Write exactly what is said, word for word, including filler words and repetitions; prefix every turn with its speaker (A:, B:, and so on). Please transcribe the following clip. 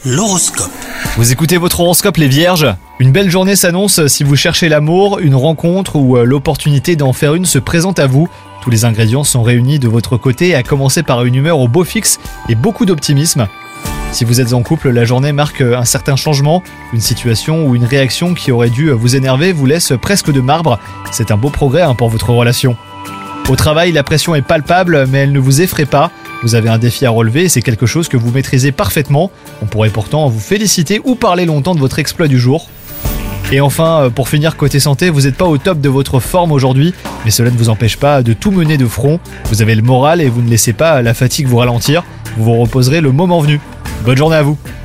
A: L'horoscope.
B: Vous écoutez votre horoscope les vierges. Une belle journée s'annonce si vous cherchez l'amour, une rencontre ou euh, l'opportunité d'en faire une se présente à vous. Tous les ingrédients sont réunis de votre côté, à commencer par une humeur au beau fixe et beaucoup d'optimisme. Si vous êtes en couple, la journée marque un certain changement. Une situation ou une réaction qui aurait dû vous énerver vous laisse presque de marbre. C'est un beau progrès hein, pour votre relation. Au travail, la pression est palpable, mais elle ne vous effraie pas. Vous avez un défi à relever et c'est quelque chose que vous maîtrisez parfaitement. On pourrait pourtant vous féliciter ou parler longtemps de votre exploit du jour. Et enfin, pour finir côté santé, vous n'êtes pas au top de votre forme aujourd'hui, mais cela ne vous empêche pas de tout mener de front. Vous avez le moral et vous ne laissez pas la fatigue vous ralentir. Vous vous reposerez le moment venu. Bonne journée à vous.